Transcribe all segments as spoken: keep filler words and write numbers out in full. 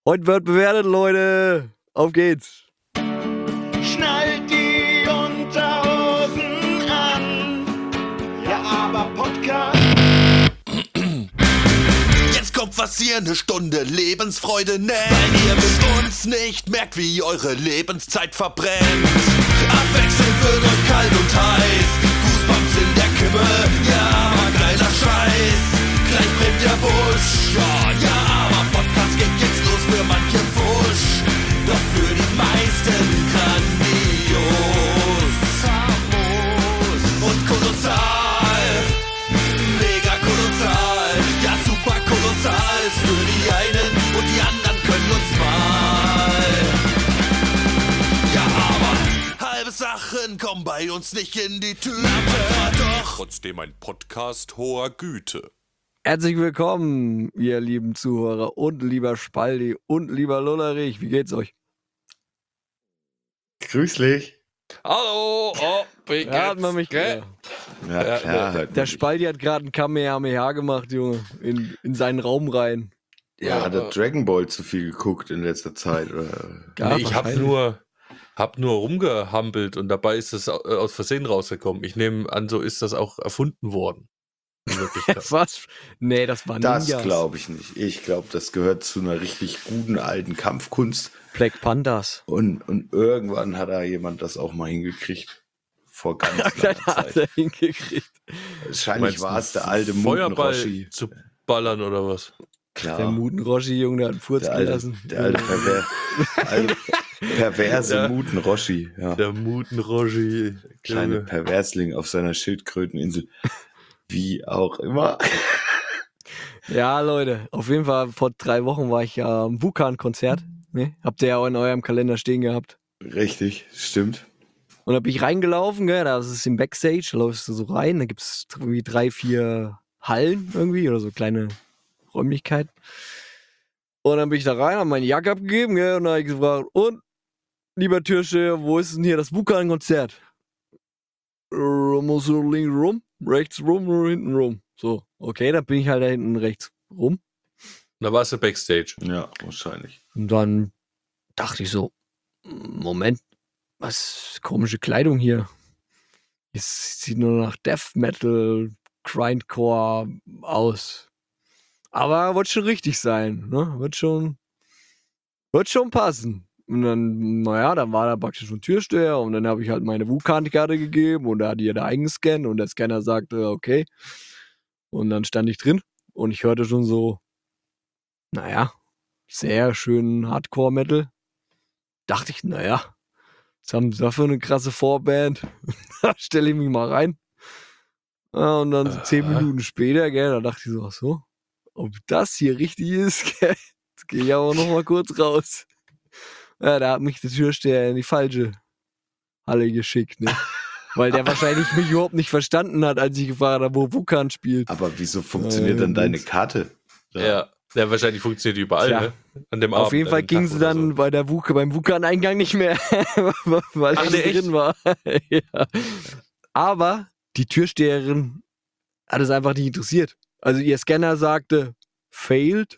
Heute wird bewertet, Leute. Auf geht's. Schnallt die Unterhosen an. Ja, aber Podcast. Jetzt kommt was ihr eine Stunde Lebensfreude nennt, weil ihr mit uns nicht merkt, wie eure Lebenszeit verbrennt. Abwechselnd wird euch kalt und heiß, Goosebumps in der Kimme, ja, aber geiler Scheiß. Gleich brennt der Busch, ja, ja, aber Podcast geht jetzt los für manche Wusch. Doch für die meisten grandios, famos und kolossal. Mega kolossal, ja super kolossal. Ist für die einen und die anderen können uns mal. Ja, aber halbe Sachen kommen bei uns nicht in die Tüte. Aber doch trotzdem ein Podcast hoher Güte. Herzlich willkommen, ihr lieben Zuhörer und lieber Spaldi und lieber Lullerich. Wie geht's euch? Grüß dich. Hallo, oh, wie Ja, hat man mich gell? Ja, Ja, klar. Der, halt der nicht. Spaldi hat gerade ein Kamehameha gemacht, Junge, in, in seinen Raum rein. Ja, hat er äh, Dragon Ball zu viel geguckt in letzter Zeit? Oder? Ja, nee, ich hab wahrscheinlich. nur, hab nur rumgehampelt und dabei ist es au- aus Versehen rausgekommen. Ich nehme an, so ist das auch erfunden worden. In Wirklichkeit. Was? Nee, das war Das Ninjas. glaube ich nicht. Ich glaube, das gehört zu einer richtig guten alten Kampfkunst. Black Pandas. Und, und irgendwann hat da jemand das auch mal hingekriegt. Vor ganz Dann langer hat Zeit. er hingekriegt. Wahrscheinlich war es der alte Feuerball Mutenroshi. zu ballern oder was? Der Klar. Mutenroshi, Junge, der hat einen Furz Der alte, gelassen. der alte, perver alte perverse Ja. Mutenroshi. Ja. Der Mutenroshi. Kleine Perversling auf seiner Schildkröteninsel. Wie auch immer. Ja, Leute, auf jeden Fall vor drei Wochen war ich ja am Wukan-Konzert. Ne? Habt ihr ja auch in eurem Kalender stehen gehabt. Richtig, stimmt. Und da bin ich reingelaufen, gell, das ist im Backstage, da läufst du so rein, da gibt's irgendwie drei, vier Hallen irgendwie oder so kleine Räumlichkeiten. Und dann bin ich da rein, hab meine Jacke abgegeben, gell, und dann hab ich gefragt, und, lieber Türsteher, wo ist denn hier das Wukan-Konzert? Äh, musst du links rum, rechts rum oder hinten rum? So, okay, dann bin ich halt da hinten rechts rum. Da warst du Backstage. Ja, wahrscheinlich. Und dann dachte ich so, Moment, was komische Kleidung hier. Es sieht nur nach Death Metal, Grindcore aus. Aber wird schon richtig sein, ne? Wird schon, wird schon passen. Und dann, naja, dann war da praktisch ein Türsteher und dann habe ich halt meine Wukan-Karte gegeben und da hat die da eingescannt und der Scanner sagte, okay. Und dann stand ich drin und ich hörte schon so, naja, sehr schön Hardcore-Metal. Dachte ich, naja, was haben sie da für eine krasse Vorband? Da stelle ich mich mal rein. Ja, und dann so zehn Aha. Minuten später, gell, da dachte ich so, ach so, ob das hier richtig ist, gell, jetzt gehe ich aber noch mal kurz raus. Ja, da hat mich der Türsteher in die falsche Halle geschickt, ne? Weil der wahrscheinlich mich überhaupt nicht verstanden hat, als ich gefragt habe, wo Wukan spielt. Aber wieso funktioniert Äh, dann deine gut. Karte? Ja. ja, wahrscheinlich funktioniert die überall, Tja. ne? An dem Auf Abend, jeden an Fall dem ging Tag sie oder dann so. bei der Wuka, beim Wukan-Eingang nicht mehr, weil Ach, ich nee, echt? drin war. Ja. Aber die Türsteherin hat es einfach nicht interessiert. Also ihr Scanner sagte, failed.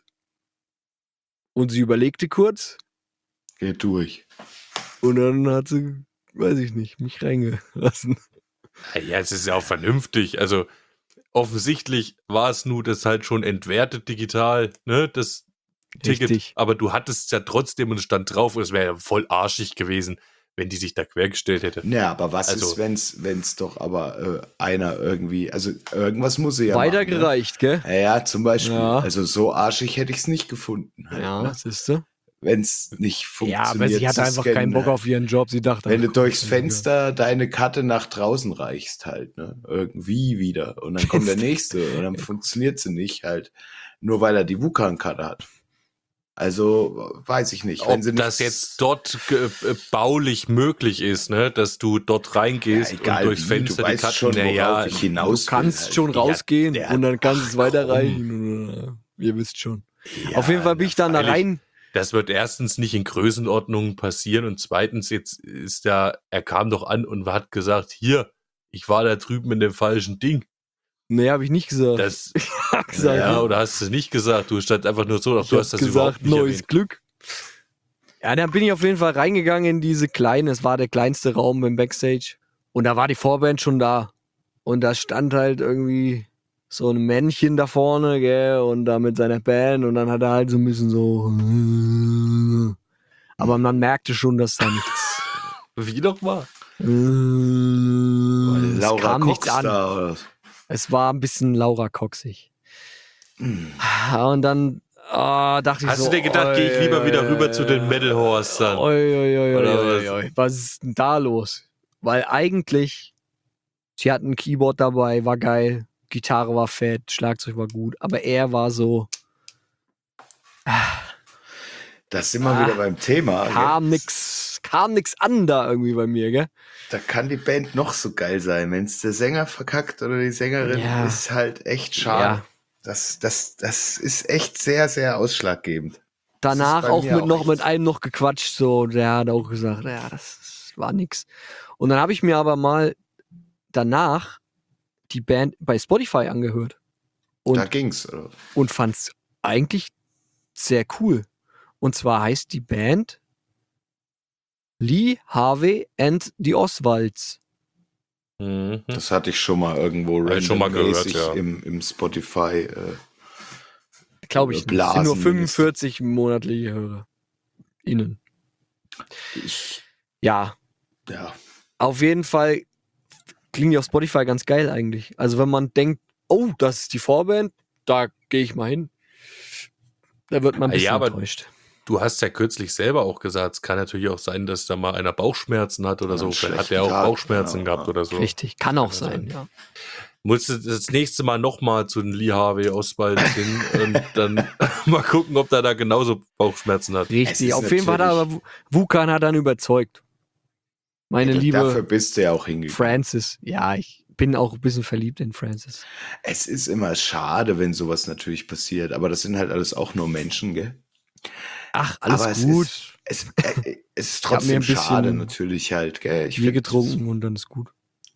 Und sie überlegte kurz. Geht durch. Und dann hat sie, weiß ich nicht, mich reingelassen. Ja, es ist ja auch vernünftig. Also offensichtlich war es nur das halt schon entwertet digital, ne? Das Ticket. Richtig. Aber du hattest es ja trotzdem und es stand drauf und es wäre ja voll arschig gewesen, wenn die sich da quergestellt hätte. Ja, aber was Also- ist, wenn's, wenn's doch aber äh, einer irgendwie, also irgendwas muss sie ja Weitergereicht, gell? machen. Ne? Ja, ja, zum Beispiel. Ja. Also so arschig hätte ich es nicht gefunden. Halt, Ja, ne? siehst du? Wenn es nicht Ja, funktioniert. aber sie hatte zu einfach scannen, keinen Bock halt. auf ihren Job. Sie dachte, Wenn du ach, durchs guck, Fenster deine Karte nach draußen reichst halt, ne? Irgendwie wieder. Und dann kommt der nächste und dann funktioniert sie nicht halt. Nur weil er die Wukan-Karte hat. Also, weiß ich nicht. Wenn Ob sie nicht das jetzt dort ge- äh, baulich möglich ist, ne, dass du dort reingehst Ja, egal und durchs wie, Fenster du die weißt Karten, schon, worauf naja, ich hinaus Du kannst will halt. schon Ja, rausgehen der- und dann kannst du es ach, weiterreichen. Oder, ihr wisst schon. Ja, Auf jeden Fall bin ich dann da freilich. rein. das wird erstens nicht in Größenordnungen passieren und zweitens jetzt ist ja, er kam doch an und hat gesagt, hier, ich war da drüben in dem falschen Ding. Nee, habe ich nicht gesagt. Das, Ich hab gesagt, ja, oder hast du es nicht gesagt? Du standst einfach nur so, doch ich du hab hast das gesagt, überhaupt nicht neues erwähnt. Glück. Ja, dann bin ich auf jeden Fall reingegangen in diese kleine, es war der kleinste Raum im Backstage. Und da war die Vorband schon da. Und da stand halt irgendwie so ein Männchen da vorne, gell, und da mit seiner Band. Und dann hat er halt so ein bisschen so. Aber man merkte schon, dass da nichts. Wie nochmal? Es Laura kam nichts Cox an. da, oder? Es war ein bisschen Laura Coxig. Hm. Und dann ah, dachte ich Hast so. du dir gedacht, gehe ich lieber wieder rüber zu den Metal Horse dann? Oi, oi, oi, Oder oi, was? oi, oi. Was ist denn da los? Weil eigentlich, sie hatten ein Keyboard dabei, war geil, Gitarre war fett, Schlagzeug war gut, aber er war so, Da sind wir Ah, wieder beim Thema. kam gell? nix, kam nix an da irgendwie bei mir, gell? Da kann die Band noch so geil sein. Wenn es der Sänger verkackt oder die Sängerin, Ja. ist halt echt schade. Ja. Das, das, das ist echt sehr, sehr ausschlaggebend. Danach bei auch mir mit auch noch echt mit so. einem noch gequatscht, so, der hat auch gesagt, ja, das war nix. Und dann habe ich mir aber mal danach die Band bei Spotify angehört. Und Da ging's. Oder? und fand's eigentlich sehr cool. Und zwar heißt die Band Lee Harvey and the Oswalds. Mhm. Das hatte ich schon mal irgendwo Hab ich schon mal gehört, randommäßig ja. im, im Spotify. Äh, Glaube ich nicht. Es sind nur Blasen fünfundvierzig monatliche Hörer. Innen. ich, Ja, ja. auf jeden Fall klingt die auf Spotify ganz geil eigentlich. Also wenn man denkt, oh, das ist die Vorband, da gehe ich mal hin. Da wird man ein Ja, bisschen aber- enttäuscht. Du hast ja kürzlich selber auch gesagt, es kann natürlich auch sein, dass da mal einer Bauchschmerzen hat oder Oder so. einen Vielleicht hat schlechten er auch Tag, Bauchschmerzen ja, gehabt ja. oder so. Richtig, kann auch Kann sein, sein. ja. Musst du das nächste Mal nochmal zu den Lee Harvey Oswald hin und dann mal gucken, ob der da genauso Bauchschmerzen hat. Es Richtig, ist auf jeden Fall hat er natürlich- aber Vulkan hat dann überzeugt. Meine Ja, liebe Dafür bist du ja auch hingegangen. Francis. Ja, ich bin auch ein bisschen verliebt in Francis. Es ist immer schade, wenn sowas natürlich passiert, aber das sind halt alles auch nur Menschen, gell? Ach, alles aber gut. Es ist, es, äh, es ist Ich hab mir trotzdem ein bisschen schade natürlich halt, gell? Ich Bier find, getrunken und dann ist gut.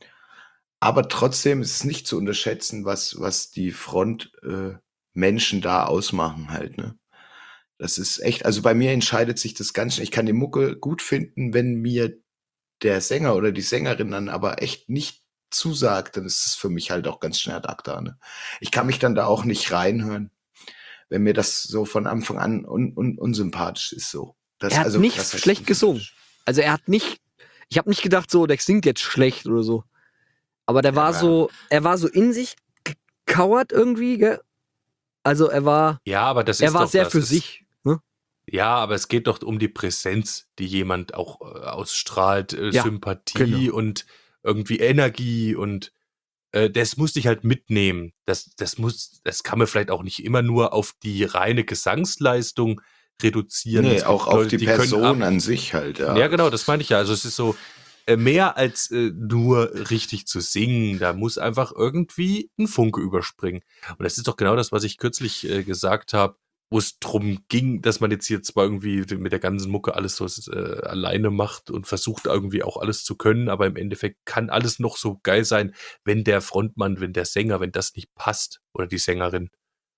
Aber trotzdem ist es nicht zu unterschätzen, was, was die Frontmenschen äh, Menschen da ausmachen halt, ne? Das ist echt, also bei mir entscheidet sich das ganz schnell. Ich kann die Mucke gut finden, wenn mir der Sänger oder die Sängerin dann aber echt nicht zusagt, dann ist es für mich halt auch ganz schnell ad acta, ne? Ich kann mich dann da auch nicht reinhören, wenn mir das so von Anfang an un, un, unsympathisch ist so. Das, Er hat also, nicht das heißt schlecht gesungen. unsympathisch. Also er hat nicht, ich habe nicht gedacht, so, der singt jetzt schlecht oder so. Aber der war Ja. so, er war so in sich gekauert irgendwie, gell? Also er war, Ja, aber das ist er war doch, sehr das für ist, sich. Ne? Ja, aber es geht doch um die Präsenz, die jemand auch äh, ausstrahlt, äh, Ja, Sympathie genau. und irgendwie Energie und äh, das musste ich halt mitnehmen. Das, das muss, das kann man vielleicht auch nicht immer nur auf die reine Gesangsleistung reduzieren. Es Nee, gibt auch auf Leute, die können Person ab- an sich halt, ja. Ja, genau, das meine ich ja. Also es ist so äh, mehr als äh, nur richtig zu singen. Da muss einfach irgendwie ein Funke überspringen. Und das ist doch genau das, was ich kürzlich äh, gesagt habe, wo es drum ging, dass man jetzt hier zwar irgendwie mit der ganzen Mucke alles so äh, alleine macht und versucht irgendwie auch alles zu können, aber im Endeffekt kann alles noch so geil sein, wenn der Frontmann, wenn der Sänger, wenn das nicht passt oder die Sängerin,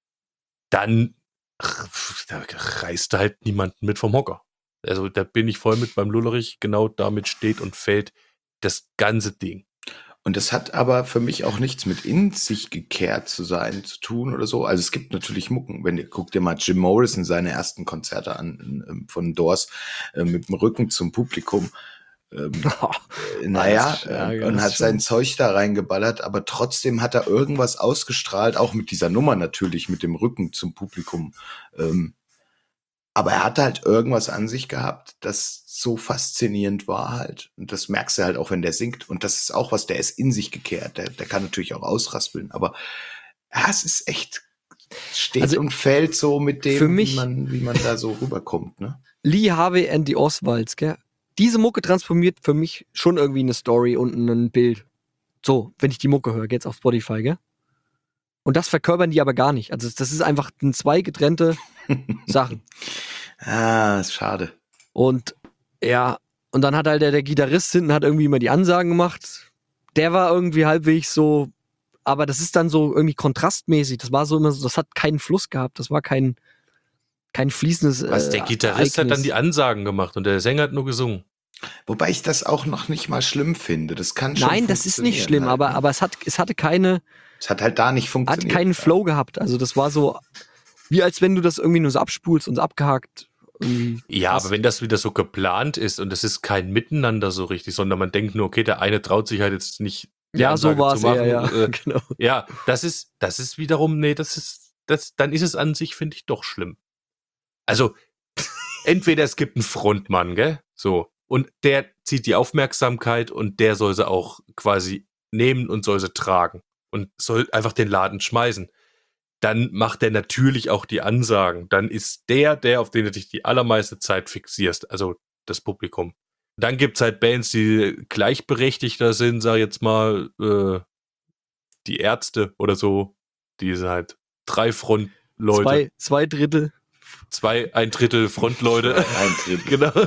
dann ach, da reißt halt niemanden mit vom Hocker. Also da bin ich voll mit beim Lullerich, genau damit steht und fällt das ganze Ding. Und das hat aber für mich auch nichts mit in sich gekehrt zu sein, zu tun oder so. Also es gibt natürlich Mucken. Wenn ihr guckt dir mal Jim Morrison seine ersten Konzerte an ähm, von Doors äh, mit dem Rücken zum Publikum. Ähm, äh, naja, das ist- ja, äh, ja, und das hat ist sein schon- Zeug da reingeballert, aber trotzdem hat er irgendwas ausgestrahlt, auch mit dieser Nummer natürlich, mit dem Rücken zum Publikum. Ähm, aber er hatte halt irgendwas an sich gehabt, das so faszinierend war halt. Und das merkst du halt auch, wenn der singt. Und das ist auch was, der ist in sich gekehrt. Der, der kann natürlich auch ausraspeln. Aber ja, es ist echt, steht Also, und fällt so mit dem, für mich- wie, man, wie man da so rüberkommt. Ne? Lee Harvey and the Oswalds, gell? Diese Mucke transformiert für mich schon irgendwie eine Story und ein Bild. So, wenn ich die Mucke höre, geht's auf Spotify, gell? Und das verkörpern die aber gar nicht. Also das ist einfach ein zwei getrennte Sachen. Ah, ist schade. Und ja, und dann hat halt der, der Gitarrist hinten hat irgendwie immer die Ansagen gemacht. Der war irgendwie halbwegs so, aber das ist dann so irgendwie kontrastmäßig. Das war so immer so, das hat keinen Fluss gehabt. Das war kein, kein fließendes Was, äh, der Gitarrist hat dann Ereignis. die Ansagen gemacht und der Sänger hat nur gesungen. Wobei ich das auch noch nicht mal schlimm finde. Das kann schon Nein, das ist nicht funktionieren schlimm, halt, aber, ne? aber es, hat, es hatte keine, Es hat halt da nicht hat funktioniert. keinen ja. Flow gehabt. Also das war so, wie als wenn du das irgendwie nur so abspulst und so abgehakt. Irgendwie Ja, hast. aber wenn das wieder so geplant ist und es ist kein Miteinander so richtig, sondern man denkt nur, okay, der eine traut sich halt jetzt nicht die Ja, so Ansage war zu es machen. eher, ja. Äh, genau. ja, das ist, das ist wiederum, nee, das ist, das, dann ist es an sich, finde ich, doch schlimm. Also, entweder es gibt einen Frontmann, gell, so, und der zieht die Aufmerksamkeit und der soll sie auch quasi nehmen und soll sie tragen und soll einfach den Laden schmeißen. Dann macht er natürlich auch die Ansagen. Dann ist der, der, auf den du dich die allermeiste Zeit fixierst, also das Publikum. Dann gibt's halt Bands, die gleichberechtigter sind, sag ich jetzt mal, äh, die Ärzte oder so, die sind halt drei Frontleute, Zwei, zwei Drittel. zwei, ein Drittel Frontleute. Ein Drittel. Genau.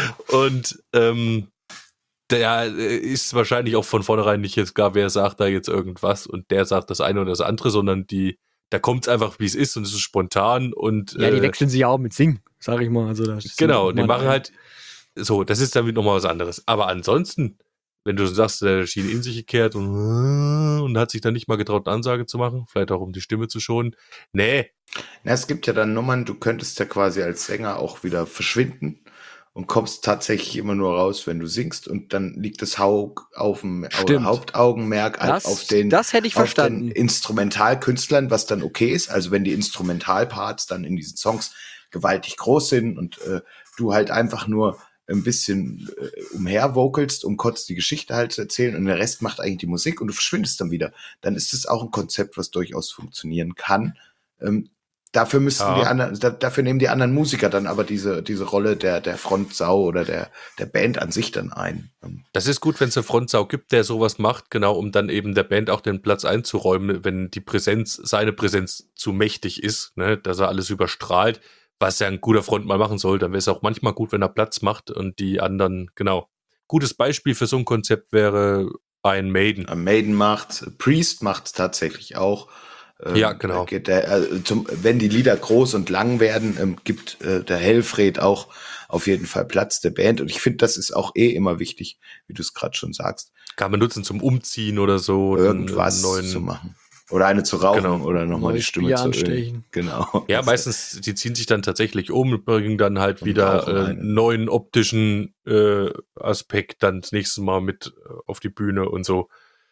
Und ähm, der äh, ist wahrscheinlich auch von vornherein nicht jetzt gar, wer sagt da jetzt irgendwas und der sagt das eine oder das andere, sondern die, da kommt es einfach, wie es ist und es ist spontan und Ja, die äh, wechseln sich ja auch mit Singen, sag ich mal. Also das ist genau, auch die mal machen ein- halt so, das ist dann nochmal was anderes. Aber ansonsten, wenn du sagst, der schien in sich gekehrt und, und hat sich dann nicht mal getraut, eine Ansage zu machen, vielleicht auch um die Stimme zu schonen. Nee, Na, es gibt ja dann Nummern, du könntest ja quasi als Sänger auch wieder verschwinden und kommst tatsächlich immer nur raus, wenn du singst und dann liegt das Hau auf dem Stimmt. Hauptaugenmerk halt Das, auf den, das hätte ich auf den verstanden. Instrumentalkünstlern, was dann okay ist. Also wenn die Instrumentalparts dann in diesen Songs gewaltig groß sind und äh, du halt einfach nur ein bisschen äh, umhervokalst, um kurz die Geschichte halt zu erzählen und der Rest macht eigentlich die Musik und du verschwindest dann wieder. Dann ist das auch ein Konzept, was durchaus funktionieren kann. Ähm, dafür müssten Ja. die anderen, da, dafür nehmen die anderen Musiker dann aber diese, diese Rolle der, der Frontsau oder der, der Band an sich dann ein. Ähm, das ist gut, wenn es eine Frontsau gibt, der sowas macht, genau, um dann eben der Band auch den Platz einzuräumen, wenn die Präsenz, seine Präsenz zu mächtig ist, ne, dass er alles überstrahlt, was ja ein guter Frontmann machen soll, dann wäre es auch manchmal gut, wenn er Platz macht und die anderen, genau. Gutes Beispiel für so ein Konzept wäre ein Maiden. Maiden macht, Priest macht tatsächlich auch. Ähm, Ja, genau. da Geht der, also zum, wenn die Lieder groß und lang werden, ähm, gibt äh, der Helfred auch auf jeden Fall Platz der Band. Und ich finde, das ist auch eh immer wichtig, wie du es gerade schon sagst, Kann man nutzen zum Umziehen oder so. irgendwas einen neuen, zu machen. Oder eine zu rauchen Genau. oder nochmal die Neues Stimme Bier zu ölen. anstechen. Genau. Ja, Das- meistens, die ziehen sich dann tatsächlich um und bringen dann halt Und wieder rauchen äh, einen. neuen optischen äh, Aspekt dann das nächste Mal mit äh, auf die Bühne und so.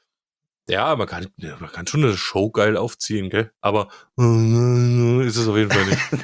Ja, man kann, ja, man kann schon eine Show geil aufziehen, gell? Aber äh, ist es auf jeden Fall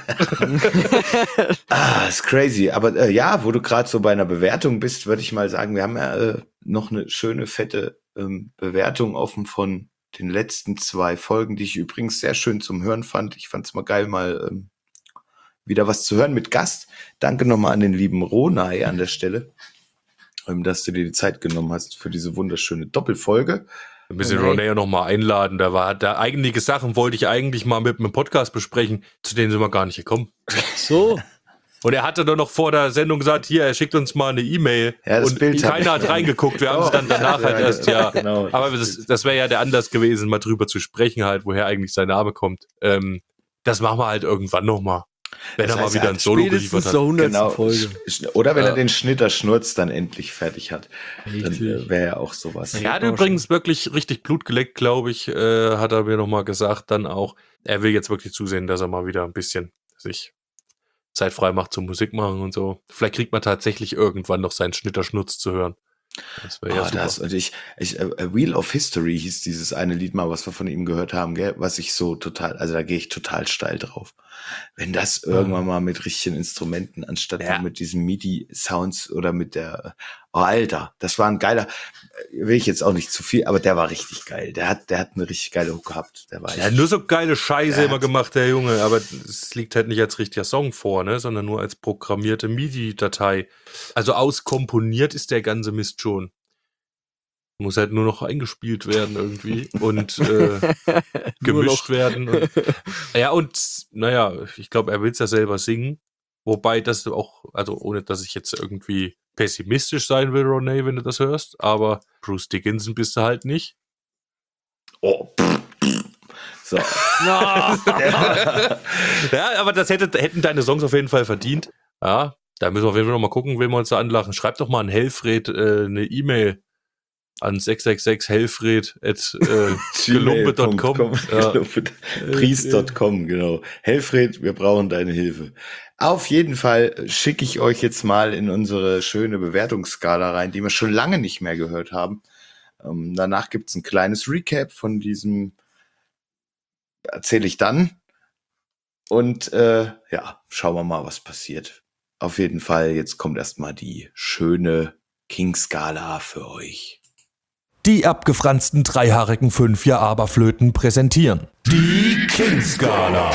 nicht. Ah, ist crazy. Aber äh, ja, wo du gerade so bei einer Bewertung bist, würde ich mal sagen, wir haben ja äh, noch eine schöne, fette ähm, Bewertung offen von den letzten zwei Folgen, die ich übrigens sehr schön zum Hören fand. Ich fand es mal geil, mal ähm, wieder was zu hören mit Gast. Danke nochmal an den lieben Ronay an der Stelle, ähm, dass du dir die Zeit genommen hast für diese wunderschöne Doppelfolge. Wir müssen Okay. Ronay ja noch mal einladen. Da war da einige Sachen wollte ich eigentlich mal mit einem Podcast besprechen, zu denen sind wir gar nicht gekommen. So. Und er hatte doch noch vor der Sendung gesagt, hier, er schickt uns mal eine E-Mail. Ja, das und Bild hab keiner ich- hat reingeguckt. Wir haben es dann danach Ja, halt erst, ja. genau. Aber das, das wäre ja der Anlass gewesen, mal drüber zu sprechen, halt, woher eigentlich sein Name kommt. Ähm, das machen wir halt irgendwann nochmal. Wenn Das er mal heißt, wieder er ein hat Solo Spätestens geliefert hat. zur hundertsten Genau. Folge. Sch- Oder wenn Ja. er den Schnitter Schnurz dann endlich fertig hat. Dann Richtig. äh, wäre ja auch sowas. Er hat übrigens wirklich richtig Blut geleckt, glaube ich, äh, hat er mir nochmal gesagt, dann auch. Er will jetzt wirklich zusehen, dass er mal wieder ein bisschen sich Zeit frei macht zum Musik machen und so. Vielleicht kriegt man tatsächlich irgendwann noch seinen Schnitterschnutz zu hören. Das wäre ja Ah, super. das, und ich, ich, äh, Wheel of History hieß dieses eine Lied mal, was wir von ihm gehört haben, gell? Was ich so total, also da gehe ich total steil drauf. Wenn das irgendwann mal mit richtigen Instrumenten, anstatt Ja. nur mit diesen MIDI-Sounds oder mit der, oh Alter, das war ein geiler, äh, will ich jetzt auch nicht zu viel, aber der war richtig geil. Der hat, der hat eine richtig geile Hook gehabt. Der war Er hat nur so geile Scheiße Er immer hat- gemacht, der Junge. Aber es liegt halt nicht als richtiger Song vor, ne? Sondern nur als programmierte MIDI-Datei. Also auskomponiert ist der ganze Mist schon. Muss halt nur noch eingespielt werden irgendwie und äh, gemischt werden. Und, ja, und naja, ich glaube, er will es ja selber singen. Wobei das auch, also ohne dass ich jetzt irgendwie pessimistisch sein will, Ronay, wenn du das hörst, aber Bruce Dickinson bist du halt nicht. Oh. So, Ja, aber das hätte, hätten deine Songs auf jeden Fall verdient. Ja, da müssen wir auf jeden Fall noch mal gucken, wen wir uns da anlachen. Schreib doch mal an Helfred äh, eine E-Mail an sechs sechs sechs helfred at gelumpe Punkt com. Ja. Priest Punkt com, genau. Helfred, wir brauchen deine Hilfe. Auf jeden Fall schicke ich euch jetzt mal in unsere schöne Bewertungsskala rein, die wir schon lange nicht mehr gehört haben. Ähm, danach gibt's ein kleines Recap von diesem, erzähle ich dann. Und äh, ja, schauen wir mal, was passiert. Auf jeden Fall, jetzt kommt erstmal die schöne King-Skala für euch. Die abgefransten dreihaarigen Fünf-Ja-Aber-Flöten präsentieren Die King-Skala.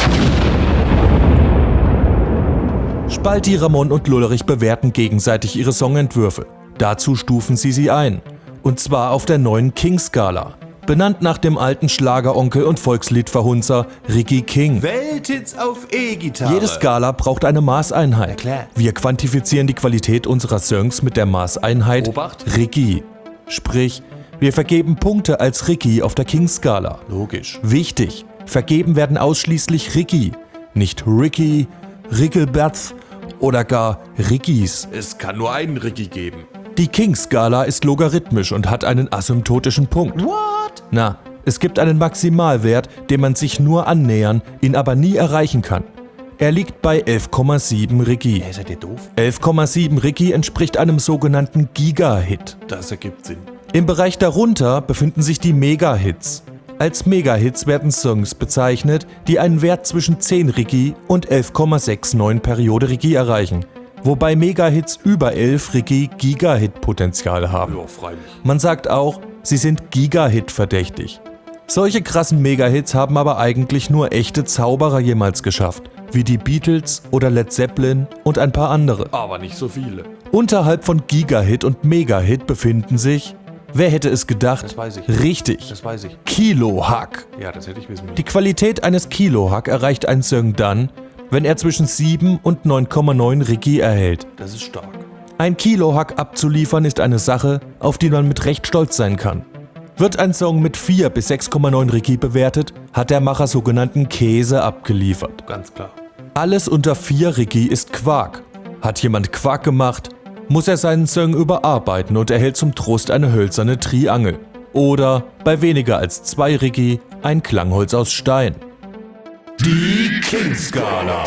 Spalti, Ramon und Lullerich bewerten gegenseitig ihre Songentwürfe. Dazu stufen sie sie ein. Und zwar auf der neuen King-Skala. Benannt nach dem alten Schlageronkel und Volksliedverhunzer Ricky King. Welthits auf E-Gitarre. Jede Skala braucht eine Maßeinheit. Ja, klar. Wir quantifizieren die Qualität unserer Songs mit der Maßeinheit Obacht. Ricky. Sprich, wir vergeben Punkte als Ricky auf der King-Skala. Logisch. Wichtig, vergeben werden ausschließlich Ricky, nicht Ricky, Rickelberts oder gar Rickys. Es kann nur einen Ricky geben. Die King-Skala ist logarithmisch und hat einen asymptotischen Punkt. What? Na, es gibt einen Maximalwert, dem man sich nur annähern, ihn aber nie erreichen kann. Er liegt bei elf Komma sieben Ricky. Hey, seid ihr doof? elf Komma sieben Ricky entspricht einem sogenannten Giga-Hit. Das ergibt Sinn. Im Bereich darunter befinden sich die Mega-Hits. Als Mega-Hits werden Songs bezeichnet, die einen Wert zwischen zehn Ricky und elf Komma neunundsechzig Periode Ricky erreichen. Wobei Mega-Hits über elf Ricky Giga-Hit-Potenzial haben. Ja, freilich. Man sagt auch, sie sind Giga-Hit-verdächtig. Solche krassen Mega-Hits haben aber eigentlich nur echte Zauberer jemals geschafft, wie die Beatles oder Led Zeppelin und ein paar andere. Aber nicht so viele. Unterhalb von Giga-Hit und Mega-Hit befinden sich, wer hätte es gedacht? Das weiß ich. Richtig, Das weiß ich. Kilo-Hack. Ja, das hätte ich wissen müssen. Die Qualität eines Kilo-Hack erreicht ein Song dann, wenn er zwischen sieben und neun Komma neun Ricky erhält. Das ist stark. Ein Kilo-Hack abzuliefern ist eine Sache, auf die man mit Recht stolz sein kann. Wird ein Song mit vier bis sechs Komma neun Ricky bewertet, hat der Macher sogenannten Käse abgeliefert. Ganz klar. Alles unter vier Ricky ist Quark. Hat jemand Quark gemacht, muss er seinen Song überarbeiten und erhält zum Trost eine hölzerne Triangel. Oder, bei weniger als zwei Ricky, ein Klangholz aus Stein. Die King-Skala.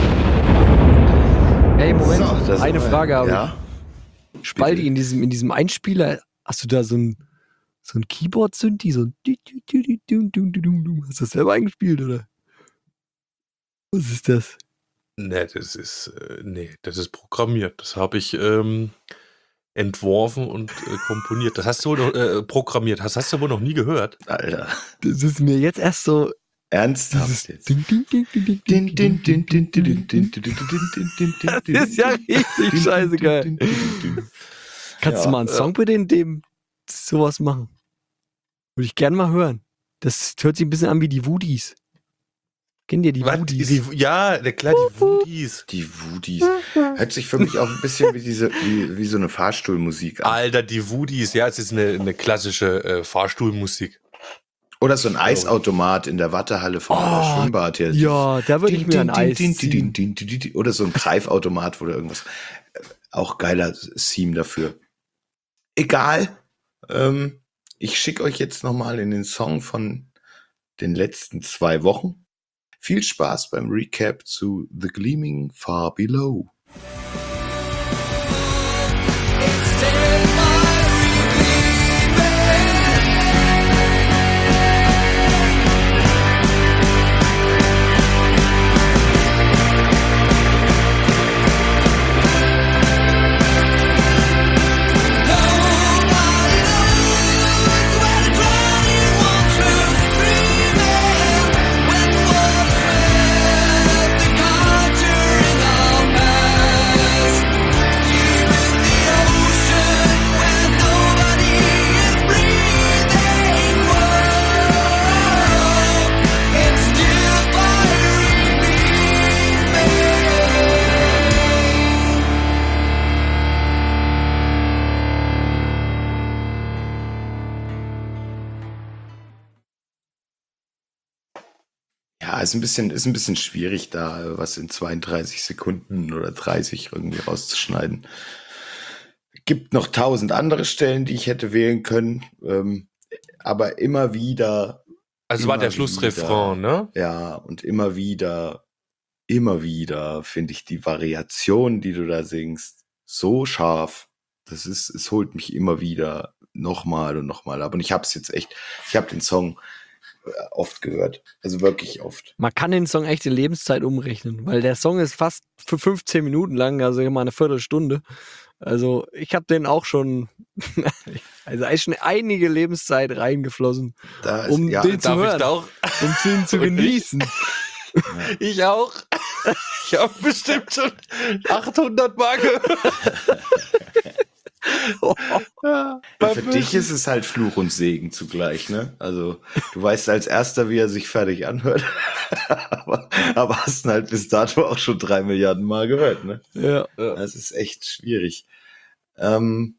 Hey, Moment, So, das eine ist mal- Frage habe Ja? ich. Spalti, in diesem, in diesem Einspieler, hast du da so ein, so ein Keyboard-Synthi, so ein du- du- du- du- du- du- du- du- du. Hast du das selber eingespielt, oder? Was ist das? Nee, das ist, äh, nee, das ist programmiert. Das habe ich ähm, entworfen und äh, komponiert. Das hast du wohl noch, äh, programmiert. Das hast du wohl noch nie gehört. Alter. Das ist mir jetzt erst so. Ernsthaft jetzt. Ding, ding, ding, ding, ding, Din, din, ding, din, din, din, ding, din, ding. din, din, din, din, din, din, Das ist ja richtig scheiße geil. Kannst du Ja, mal einen Song bitte in dem sowas machen? Würde ich gern mal hören. Das hört sich ein bisschen an wie die Woodies. Kennt ihr die Was? Woodies? Die, ja, na klar, die Woodies. Die Woodies. Hört sich für mich auch ein bisschen wie diese, wie, wie so eine Fahrstuhlmusik an. Alter, die Woodies. Ja, es ist eine, eine klassische äh, Fahrstuhlmusik. Oder so ein Eisautomat in der Wattehalle vom Oh, Schwimmbad hier. Ja, da würde ich mir ein Eis Din, ziehen. din, din, din, din. Oder so ein Greifautomat oder irgendwas. Auch geiler Theme dafür. Egal. Ähm, ich schicke euch jetzt nochmal in den Song von den letzten zwei Wochen. Viel Spaß beim Recap zu The Gleaming Far Below. When Ja, ist ein bisschen, ist ein bisschen schwierig, da was in zweiunddreißig Sekunden oder dreißig irgendwie rauszuschneiden. Gibt noch tausend andere Stellen, die ich hätte wählen können, ähm, aber immer wieder. Also war immer der Schlussrefrain, ne? Ja, und immer wieder, immer wieder finde ich die Variation, die du da singst, so scharf. Das ist, es holt mich immer wieder nochmal und nochmal ab. Und ich habe es jetzt echt, ich habe den Song äh, oft gehört. Also wirklich oft. Man kann den Song echt in Lebenszeit umrechnen, weil der Song ist fast für fünfzehn Minuten lang, also immer eine Viertelstunde. Also ich habe den auch schon, also eigentlich schon einige Lebenszeit reingeflossen, Da ist, um ja, den zu Darf ich hören, da auch? um den zu Und ich? genießen. Ich auch. Ich habe bestimmt schon achthundert Mal gehört. Ja, für dich ist es halt Fluch und Segen zugleich, ne? Also du weißt als erster, wie er sich fertig anhört, aber, aber hast ihn halt bis dato auch schon drei Milliarden Mal gehört, ne? Ja. Das ist echt schwierig. Ähm,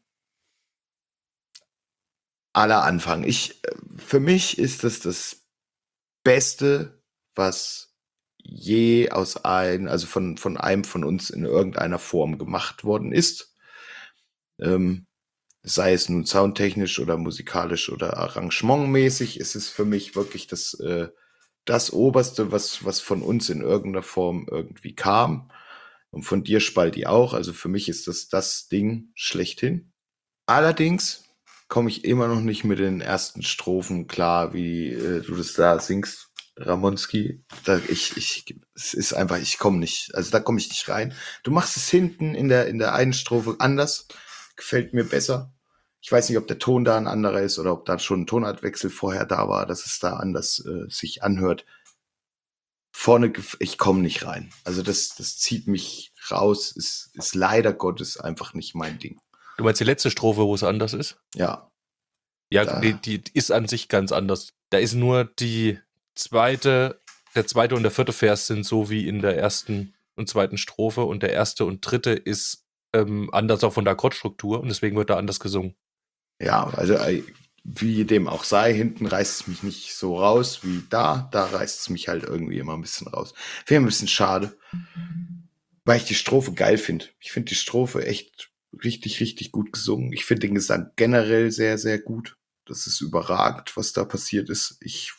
aller Anfang. Ich, äh, für mich ist das das Beste, was je aus ein, also von, von einem von uns in irgendeiner Form gemacht worden ist. Ähm, sei es nun soundtechnisch oder musikalisch oder arrangementmäßig, ist es für mich wirklich das, äh, das Oberste, was, was von uns in irgendeiner Form irgendwie kam. Und von dir, Spalti, auch. Also für mich ist das das Ding schlechthin. Allerdings komme ich immer noch nicht mit den ersten Strophen klar, wie äh, du das da singst, Ramonski. Da, ich, ich, es ist einfach, ich komme nicht, also da komme ich nicht rein. Du machst es hinten in der, in der einen Strophe anders, gefällt mir besser. Ich weiß nicht, ob der Ton da ein anderer ist oder ob da schon ein Tonartwechsel vorher da war, dass es da anders äh, sich anhört. Vorne, gef- ich komme nicht rein. Also das, das zieht mich raus, ist, ist leider Gottes einfach nicht mein Ding. Du meinst die letzte Strophe, wo es anders ist? Ja, Ja, Da- die, die ist an sich ganz anders. Da ist nur die zweite, der zweite und der vierte Vers sind so wie in der ersten und zweiten Strophe und der erste und dritte ist ähm, anders auch von der Akkordstruktur und deswegen wird da anders gesungen. ja, also äh, wie dem auch sei, hinten reißt es mich nicht so raus wie da. Da reißt es mich halt irgendwie immer ein bisschen raus. Finde ich ein bisschen schade, weil ich die Strophe geil finde. Ich finde die Strophe echt richtig, richtig gut gesungen. Ich finde den Gesang generell sehr, sehr gut. Das ist überragend, was da passiert ist. Ich,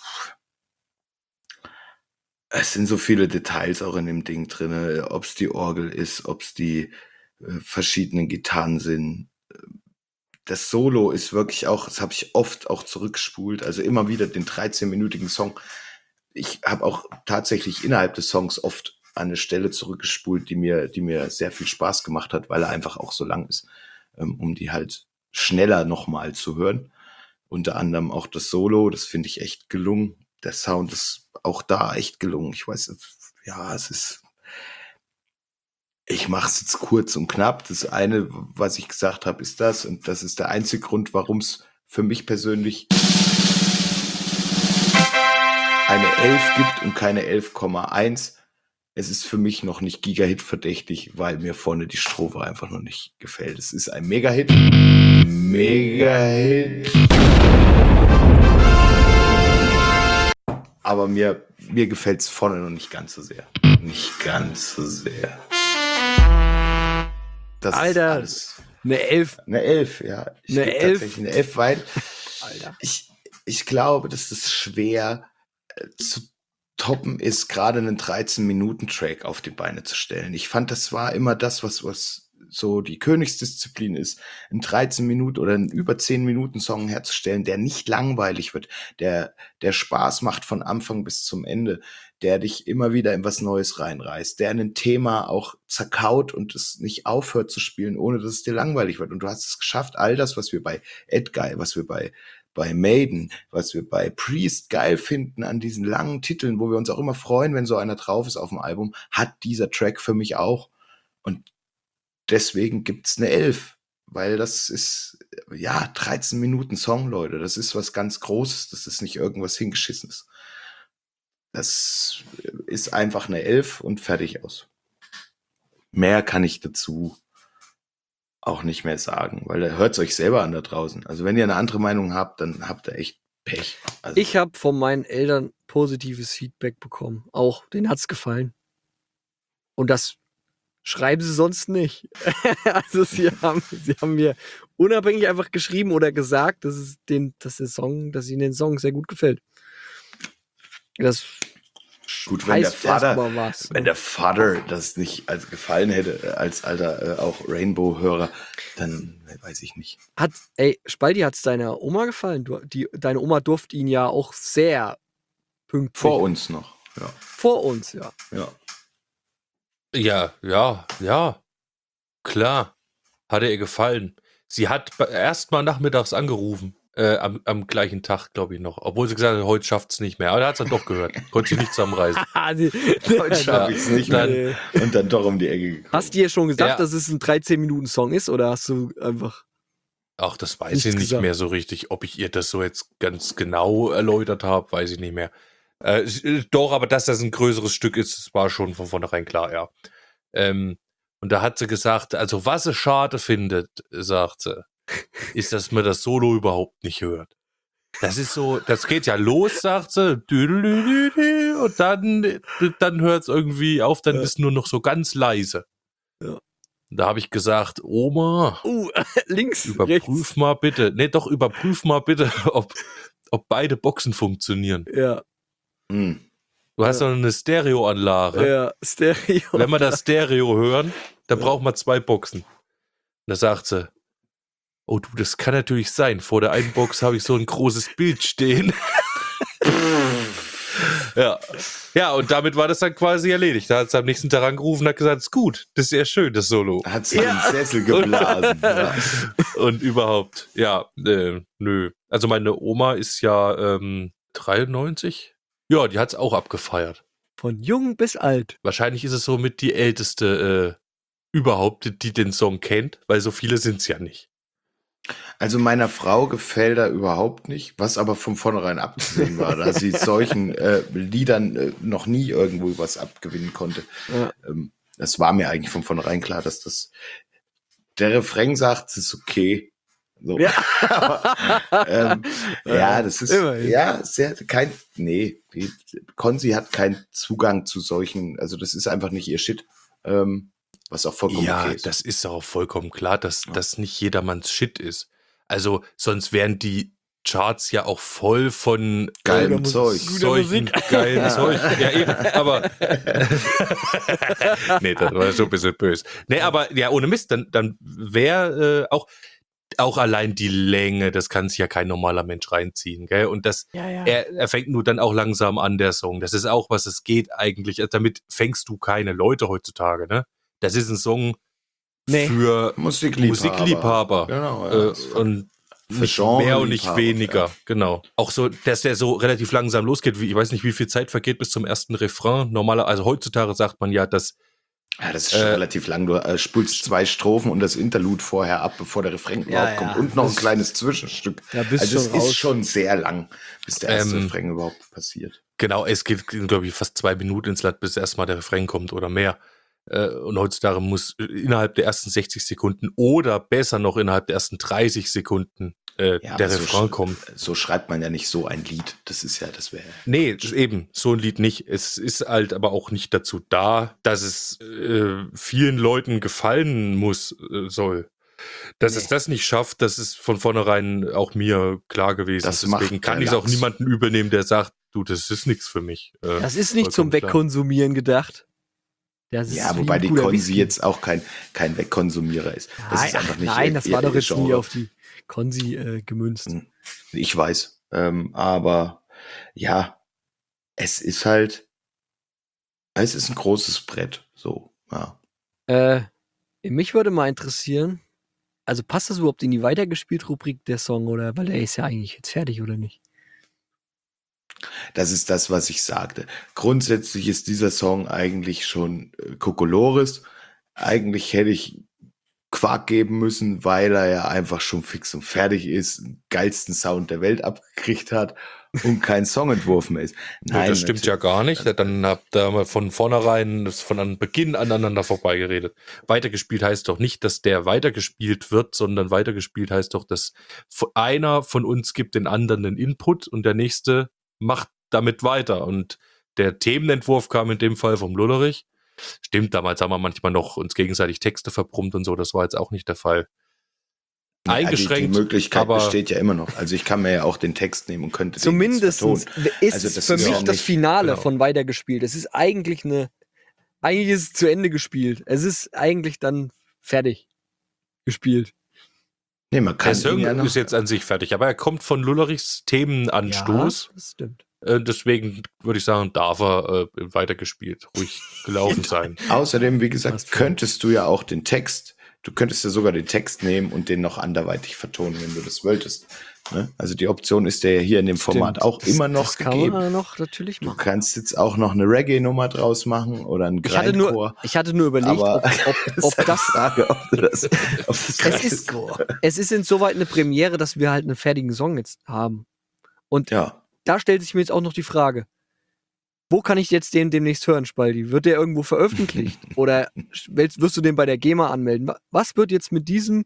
es sind so viele Details auch in dem Ding drin, ob es die Orgel ist, ob es die äh, verschiedenen Gitarren sind. Das Solo ist wirklich auch, das habe ich oft auch zurückgespult, also immer wieder den dreizehnminütigen Song. Ich habe auch tatsächlich innerhalb des Songs oft an eine Stelle zurückgespult, die mir, die mir sehr viel Spaß gemacht hat, weil er einfach auch so lang ist, ähm, um die halt schneller nochmal zu hören. Unter anderem auch das Solo, das finde ich echt gelungen. Der Sound ist auch da echt gelungen. Ich weiß, ja, es ist, ich mache es jetzt kurz und knapp. Das eine, was ich gesagt habe, ist das. Und das ist der einzige Grund, warum es für mich persönlich eine elf gibt und keine elf Komma eins. Es ist für mich noch nicht Gigahit verdächtig, weil mir vorne die Strophe einfach noch nicht gefällt. Es ist ein Megahit. Megahit. Aber mir, mir gefällt es vorne noch nicht ganz so sehr. Nicht ganz so sehr. Das Alter, ist alles. Eine Elf. Eine Elf, ja. Ich Eine gebe Elf? tatsächlich eine Elf, weil Alter. ich, ich glaube, dass es schwer äh, zu toppen ist, gerade einen dreizehn-Minuten-Track auf die Beine zu stellen. Ich fand, das war immer das, was, was so die Königsdisziplin ist, einen dreizehn Minuten oder einen über zehn Minuten Song herzustellen, der nicht langweilig wird, der, der Spaß macht von Anfang bis zum Ende, der dich immer wieder in was Neues reinreißt, der ein Thema auch zerkaut und es nicht aufhört zu spielen, ohne dass es dir langweilig wird. Und du hast es geschafft, all das, was wir bei Edguy, was wir bei bei Maiden, was wir bei Priest geil finden an diesen langen Titeln, wo wir uns auch immer freuen, wenn so einer drauf ist auf dem Album, hat dieser Track für mich auch. Und deswegen gibt's eine Elf, weil das ist, ja, dreizehn Minuten Song, Leute. Das ist was ganz Großes. Das ist nicht irgendwas Hingeschissenes. Das ist einfach eine Elf und fertig aus. Mehr kann ich dazu auch nicht mehr sagen, weil hört's euch selber an da draußen. Also wenn ihr eine andere Meinung habt, dann habt ihr echt Pech. Also, Ich habe von meinen Eltern positives Feedback bekommen. Auch, denen hat's gefallen. Und das schreiben sie sonst nicht. Also sie haben, sie haben mir unabhängig einfach geschrieben oder gesagt, dass es den, dass der Song, dass ihnen den Song sehr gut gefällt. Das gut, wenn der heißt Vater, erstmal was. wenn der Vater das nicht als gefallen hätte, äh, als alter äh, auch Rainbow-Hörer, dann äh, weiß ich nicht. Hat, ey, Spaldi, hat's deiner Oma gefallen? Du, die, deine Oma durfte ihn ja auch sehr pünktlich. Vor uns noch. Ja. Vor uns, ja. Ja. Ja, ja, ja. Klar. Hat er ihr gefallen. Sie hat erst mal nachmittags angerufen. Äh, am, am gleichen Tag, glaube ich, noch. Obwohl sie gesagt hat, heute schafft es nicht mehr. Aber er hat es dann doch gehört. Konnte sich nicht zusammenreißen. Sie, Heute schaffe ich es nicht mehr. Nee. Und dann doch um die Ecke gekommen. Hast du ihr schon gesagt, Ja. dass es ein dreizehn-Minuten-Song ist? Oder hast du einfach. Ach, das weiß Nichts ich nicht gesagt. mehr so richtig. Ob ich ihr das so jetzt ganz genau erläutert habe, weiß ich nicht mehr. Äh, es- äh, doch, aber dass das ein größeres Stück ist, das war schon von vornherein klar, ja. Ähm, und da hat sie gesagt, also was sie schade findet, sagt sie, ist, dass man das Solo überhaupt nicht hört. Das ist so, das geht ja los, sagt sie, düdelüdüdü, und dann, dann hört es irgendwie auf, dann ist nur noch so ganz leise. Ja. Da habe ich gesagt, Oma, Uh, links, überprüf rechts. mal bitte, nee, doch, überprüf mal bitte, ob, ob beide Boxen funktionieren. Ja, Hm. Du hast Ja. doch eine Stereoanlage. ja, Stereo. Wenn wir das Stereo hören, dann braucht man zwei Boxen. Und da sagt sie, oh du, das kann natürlich sein. Vor der einen Box habe ich so ein großes Bild stehen. ja. Ja, und damit war das dann quasi erledigt. Da hat sie am nächsten Tag angerufen und hat gesagt, ist gut, das ist sehr schön, das Solo. Hat sie den Sessel geblasen. ja. Und überhaupt, ja, äh, nö. Also meine Oma ist ja ähm, dreiundneunzig. Ja, die hat es auch abgefeiert. Von jung bis alt. Wahrscheinlich ist es somit die älteste äh, überhaupt, die den Song kennt, weil so viele sind es ja nicht. Also meiner Frau gefällt er überhaupt nicht, was aber von vornherein abzusehen war, da sie solchen äh, Liedern äh, noch nie irgendwo was abgewinnen konnte. Ja. Ähm, das war mir eigentlich von vornherein klar, dass das der Refrain sagt, es ist okay. So. Ja. Aber, ähm, ja, das ist Immerhin. ja sehr kein nee, die, Konzi hat keinen Zugang zu solchen, also das ist einfach nicht ihr Shit, ähm, was auch vollkommen Ja, okay ist. das ist auch vollkommen klar, dass das nicht jedermanns Shit ist. Also sonst wären die Charts ja auch voll von Geilem Guter Zeug. Musik. solchen geilen Zeug. Ja, eben, aber nee, das war schon ein bisschen böse. Nee, aber ja, ohne Mist, dann, dann wäre äh, auch auch allein die Länge, das kann sich ja kein normaler Mensch reinziehen, gell? Und das, Ja, ja. er, er fängt nur dann auch langsam an, der Song. Das ist auch, was es geht eigentlich. Also damit fängst du keine Leute heutzutage, ne? Das ist ein Song Nee. für Musikliebhaber. Musikliebhaber. Genau, ja. äh, und Für nicht mehr und nicht Genreliebhaber, weniger, ja. genau. Auch so, dass der so relativ langsam losgeht. Wie, ich weiß nicht, wie viel Zeit vergeht bis zum ersten Refrain. Normaler, also heutzutage sagt man ja, dass Ja, das ist schon Äh, relativ lang. Du äh, spulst zwei Strophen und das Interlude vorher ab, bevor der Refrain überhaupt ja. kommt. Und noch ein Das- kleines Zwischenstück. Da bist Also es schon raus. ist schon sehr lang, bis der erste Ähm, Refrain überhaupt passiert. genau, es geht, glaube ich, fast zwei Minuten ins Land, bis erstmal der Refrain kommt oder mehr. Äh, Und heutzutage muss äh, innerhalb der ersten sechzig Sekunden oder besser noch innerhalb der ersten dreißig Sekunden äh, Ja, der aber so Refrain sch- kommt. So schreibt man ja nicht so ein Lied. Das ist ja, das wäre. Nee, das eben, so ein Lied nicht. Es ist halt aber auch nicht dazu da, dass es äh, vielen Leuten gefallen muss, äh, soll. Dass es das nicht schafft, das ist von vornherein auch mir klar gewesen. Das macht Deswegen kann der ich es auch Lachs. niemanden übernehmen, der sagt, du, das ist nichts für mich. Äh, Das ist nicht zum vollkommen klar. Wegkonsumieren gedacht. Das ist Ja, wie wobei ein die guter Konzi Whisky. jetzt auch kein, kein Wegkonsumierer ist. Das Nein, ist einfach ach, nicht nein, ihr- das ihr- war doch ihr jetzt nie Genre. auf die Konzi äh, gemünzt. Hm. Ich weiß. Ähm, aber ja, es ist halt, es ist ein großes Brett. So, ja. Äh, mich würde mal interessieren, also passt das überhaupt in die weitergespielt Rubrik der Song oder, weil der ist ja eigentlich jetzt fertig oder nicht? Das ist das, was ich sagte. Grundsätzlich ist dieser Song eigentlich schon äh, Kokolores. Eigentlich hätte ich Quark geben müssen, weil er ja einfach schon fix und fertig ist, den geilsten Sound der Welt abgekriegt hat und kein Songentwurf mehr ist. Nein, Nein, das stimmt ja gar nicht. Dann habt ihr mal von vornherein das von Beginn aneinander vorbeigeredet. Weitergespielt heißt doch nicht, dass der weitergespielt wird, sondern weitergespielt heißt doch, dass einer von uns gibt den anderen den Input und der nächste macht damit weiter. Und der Themenentwurf kam in dem Fall vom Lullerich. Stimmt, damals haben wir manchmal noch uns gegenseitig Texte verbrummt und so. Das war jetzt auch nicht der Fall. Ja, Eingeschränkt, die, die Möglichkeit aber besteht ja immer noch. Also ich kann mir ja auch den Text nehmen und könnte den Zumindest jetzt vertonen. ist Also es das für ist mich ja auch das nicht- Finale genau. von weitergespielt. Es ist eigentlich eine, eigentlich ist es zu Ende gespielt. Es ist eigentlich dann fertig gespielt. Nee, man der kann Song ihn ja noch, ist jetzt an sich fertig, aber er kommt von Lullerichs Themenanstoß. Ja, das stimmt. Äh, deswegen würde ich sagen, darf er äh, weitergespielt, ruhig gelaufen sein. Außerdem, wie gesagt, Was für- könntest du ja auch den Text, du könntest ja sogar den Text nehmen und den noch anderweitig vertonen, wenn du das wolltest. Ne? Also die Option ist dir ja hier in dem Format Stimmt. auch Das- immer noch das kann gegeben. man noch natürlich Du machen. kannst jetzt auch noch eine Reggae-Nummer draus machen oder einen Ich hatte, nur, Grindcore. ich hatte nur überlegt, Aber ob, ob, Das ob ist halt das. die Frage, ob du das, ob das Es ist, es ist insoweit eine Premiere, dass wir halt einen fertigen Song jetzt haben. Und ja. da stellt sich mir jetzt auch noch die Frage, wo kann ich jetzt den demnächst hören, Spaldi? Wird der irgendwo veröffentlicht? Oder willst- wirst du den bei der GEMA anmelden? Wa- Was wird jetzt mit diesem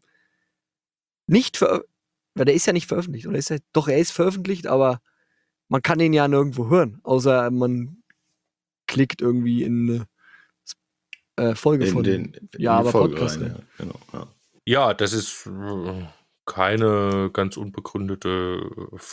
nicht veröffentlicht? Weil der ist ja nicht veröffentlicht, oder ist er? Doch, er ist veröffentlicht, aber man kann den ja nirgendwo hören, außer man klickt irgendwie in eine äh, Folge In von. den in Ja, die aber Folge Podcast, rein, ne? ja. Genau, ja. Ja, das ist äh, keine ganz unbegründete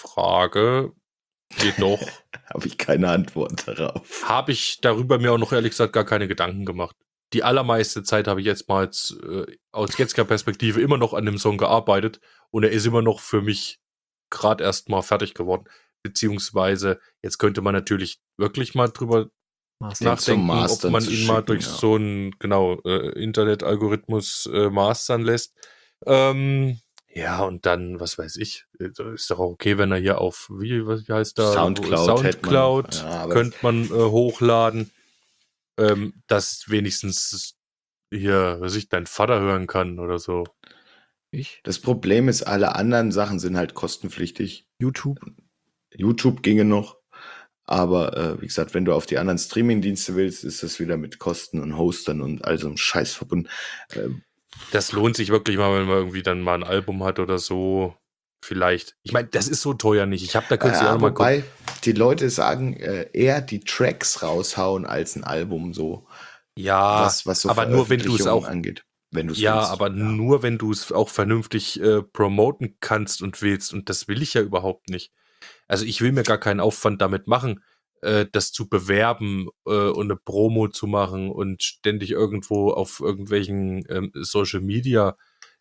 Frage. Jedoch Habe ich keine Antwort darauf. habe ich darüber mir auch noch ehrlich gesagt gar keine Gedanken gemacht. Die allermeiste Zeit habe ich jetzt mal jetzt, äh, aus jetziger Perspektive immer noch an dem Song gearbeitet und er ist immer noch für mich gerade erst mal fertig geworden. Beziehungsweise jetzt könnte man natürlich wirklich mal drüber Master. nachdenken, ob Mastern man zu ihn mal schicken, durch ja. so einen genau äh, Internet-Algorithmus äh, mastern lässt. Ähm, ja, und dann, was weiß ich, äh, ist doch auch okay, wenn er hier auf, wie, was wie heißt da? Soundcloud hätte man- Soundcloud ja, aber könnte man äh, hochladen, ähm, dass wenigstens hier, was weiß ich, dein Vater hören kann oder so. Ich? Das Problem ist, alle anderen Sachen sind halt kostenpflichtig. YouTube. YouTube ginge noch. Aber äh, wie gesagt, wenn du auf die anderen Streaming-Dienste willst, ist das wieder mit Kosten und Hostern und all so einem Scheiß verbunden. Äh, Das lohnt sich wirklich mal, wenn man irgendwie dann mal ein Album hat oder so. Vielleicht. Ich meine, das ist so teuer nicht. Ich habe da kürzlich ja, auch noch mal geguckt. wobei die Leute sagen, äh, eher die Tracks raushauen als ein Album so. Ja, was, was so aber nur wenn du es Veröffentlichungen auch angeht. Wenn du's Ja, willst. aber nur wenn du es auch vernünftig äh, promoten kannst und willst. Und das will ich ja überhaupt nicht. Also ich will mir gar keinen Aufwand damit machen, äh, das zu bewerben äh, und eine Promo zu machen und ständig irgendwo auf irgendwelchen ähm, Social Media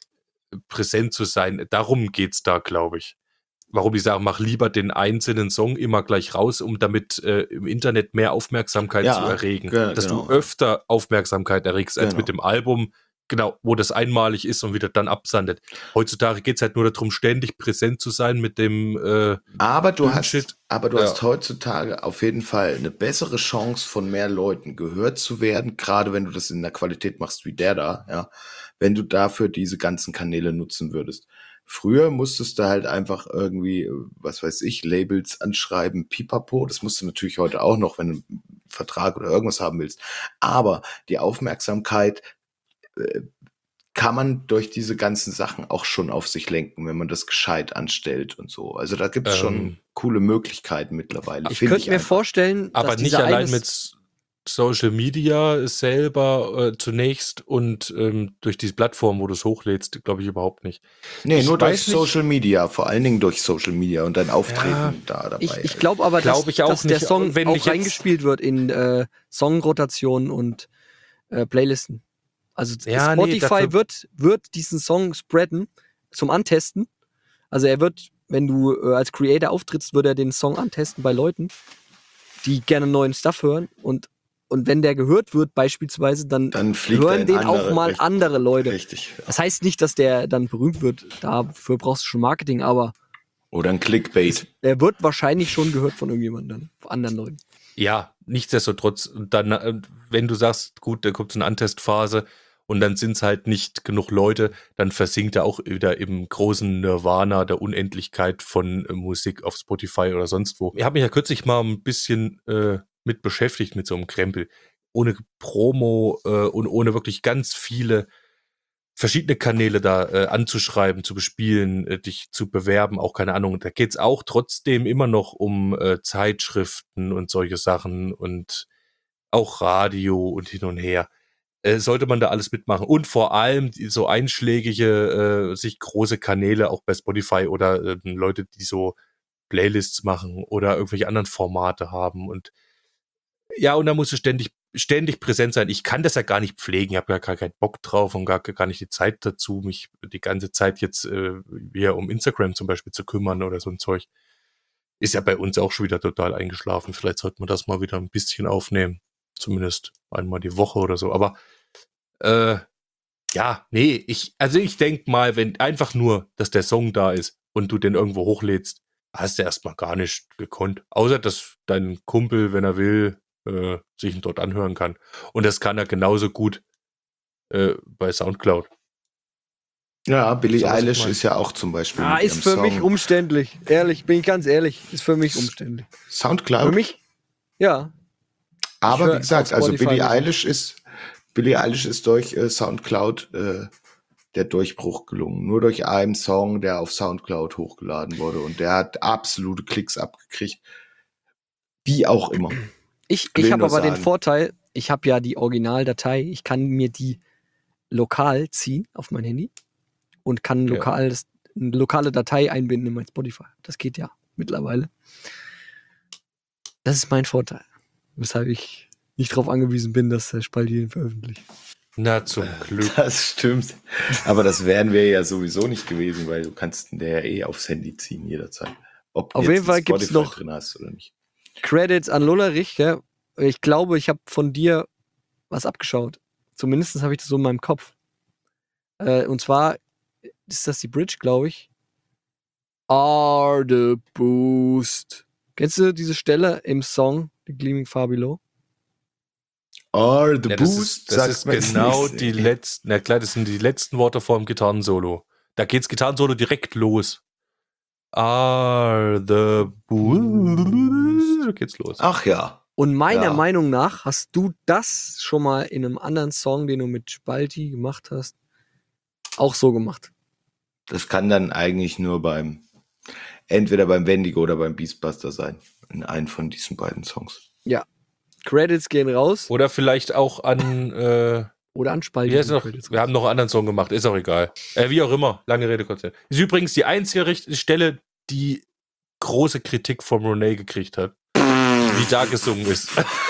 präsent zu sein. Darum geht's da, glaube ich. Warum ich sage, mach lieber den einzelnen Song immer gleich raus, um damit äh, im Internet mehr Aufmerksamkeit Ja, zu erregen. ge- Dass genau. du öfter Aufmerksamkeit erregst als Genau. mit dem Album, genau, wo das einmalig ist und wieder dann absandet. Heutzutage geht's halt nur darum, ständig präsent zu sein mit dem äh, Aber du Bullshit. hast, aber du Ja. hast heutzutage auf jeden Fall eine bessere Chance, von mehr Leuten gehört zu werden, gerade wenn du das in der Qualität machst wie der da, ja, wenn du dafür diese ganzen Kanäle nutzen würdest. Früher musstest du halt einfach irgendwie, was weiß ich, Labels anschreiben, pipapo. Das musst du natürlich heute auch noch, wenn du einen Vertrag oder irgendwas haben willst. Aber die Aufmerksamkeit äh, kann man durch diese ganzen Sachen auch schon auf sich lenken, wenn man das gescheit anstellt und so. Also da gibt es Ähm. schon coole Möglichkeiten mittlerweile. Ich find könnte mir einfach. vorstellen, Aber dass nicht dieser allein eine mit S- Social Media selber äh, zunächst und ähm, durch diese Plattform, wo du es hochlädst, glaube ich überhaupt nicht. Nee, ich nur durch weiß nicht- Social Media, vor allen Dingen durch Social Media und dein Auftreten Ja, da dabei. Ich, ich glaube aber, Glaub dass, ich auch dass der nicht, Song wenn auch ich jetzt- reingespielt wird in äh, Songrotationen und äh, Playlisten. Also Ja, nee, Spotify dafür- wird, wird diesen Song spreaden zum Antesten. Also er wird, wenn du äh, als Creator auftrittst, wird er den Song antesten bei Leuten, die gerne neuen Stuff hören. Und, und wenn der gehört wird beispielsweise, dann, Dann fliegt er hören in den andere auch mal Richtung. andere Leute. Richtig. Ja. Das heißt nicht, dass der dann berühmt wird. Dafür brauchst du schon Marketing, aber Oder ein Clickbait. er wird wahrscheinlich schon gehört von irgendjemandem dann, von anderen Leuten. Ja, nichtsdestotrotz, dann, äh, wenn du sagst, gut, da kommt so eine Antestphase und dann sind es halt nicht genug Leute, dann versinkt er auch wieder im großen Nirvana der Unendlichkeit von äh, Musik auf Spotify oder sonst wo. Ich habe mich ja kürzlich mal ein bisschen äh, mit beschäftigt, mit so einem Krempel. Ohne Promo äh, und ohne wirklich ganz viele verschiedene Kanäle da äh, anzuschreiben, zu bespielen, äh, dich zu bewerben, auch keine Ahnung. Da geht's auch trotzdem immer noch um äh, Zeitschriften und solche Sachen und auch Radio und hin und her. Äh, sollte man da alles mitmachen. Und vor allem die, so einschlägige, äh, sich große Kanäle, auch bei Spotify oder äh, Leute, die so Playlists machen oder irgendwelche anderen Formate haben. Und ja, und da musst du ständig, ständig präsent sein. Ich kann das ja gar nicht pflegen. Ich habe ja gar keinen Bock drauf und gar, gar nicht die Zeit dazu, mich die ganze Zeit jetzt äh, wieder um Instagram zum Beispiel zu kümmern oder so ein Zeug. Ist ja bei uns auch schon wieder total eingeschlafen. Vielleicht sollte man das mal wieder ein bisschen aufnehmen. Zumindest einmal die Woche oder so. Aber äh, ja, nee, ich, also ich denk mal, wenn einfach nur, dass der Song da ist und du den irgendwo hochlädst, hast du erstmal gar nicht gekonnt. Außer, dass dein Kumpel, wenn er will, äh, sich ihn dort anhören kann. Und das kann er genauso gut äh, bei Soundcloud. Ja, Billie So, was ich Eilish mein. ist ja auch zum Beispiel Ah, mit ist ihrem für mich Song umständlich. Ehrlich, bin ich ganz ehrlich. Ist für mich umständlich. Für Soundcloud. mich, ja. Aber höre wie gesagt, auf also Spotify Billie Musik. Eilish ist Billie Eilish ist durch äh, Soundcloud äh, der Durchbruch gelungen. Nur durch einen Song, der auf Soundcloud hochgeladen wurde und der hat absolute Klicks abgekriegt. Wie auch immer. Ich, Will ich habe nur aber den sagen. Vorteil, ich habe ja die Originaldatei, ich kann mir die lokal ziehen auf mein Handy und kann Ja. lokal das, eine lokale Datei einbinden in mein Spotify. Das geht ja mittlerweile. Das ist mein Vorteil, weshalb ich nicht darauf angewiesen bin, dass der Spalti den veröffentlicht. Na, zum Glück. Das stimmt. Aber das wären wir ja sowieso nicht gewesen, weil du kannst den ja eh aufs Handy ziehen jederzeit. Ob du Auf jetzt jeden Fall einen gibt's Spotify noch- drin hast oder nicht. Credits an Lollerich, gell? Ich glaube, ich habe von dir was abgeschaut. Zumindest habe ich das so in meinem Kopf. Äh, und zwar ist das die Bridge, glaube ich. Are the Boost. Kennst du diese Stelle im Song The Gleaming Far Below? Or the Ja, das Boost, ist, das sagt ist man jetzt genau nicht. die letzten, na klar, das sind die letzten Worte vor dem Gitarrensolo. Da geht's Gitarrensolo direkt los. Are the Boost. Da geht's los. Ach ja. Und meiner Ja. Meinung nach hast du das schon mal in einem anderen Song, den du mit Spalti gemacht hast, auch so gemacht. Das kann dann eigentlich nur beim, entweder beim Wendigo oder beim Beastbuster sein. In einem von diesen beiden Songs. Credits gehen raus Oder vielleicht auch an, äh, oder an Spalti. wie heißt gehen noch, Credits wir raus. haben noch einen anderen Song gemacht, ist auch egal. Äh, wie auch immer, lange Rede, kurzer Sinn. Ist übrigens die einzige Richt- Stelle, die große Kritik von Renee gekriegt hat, wie da gesungen ist.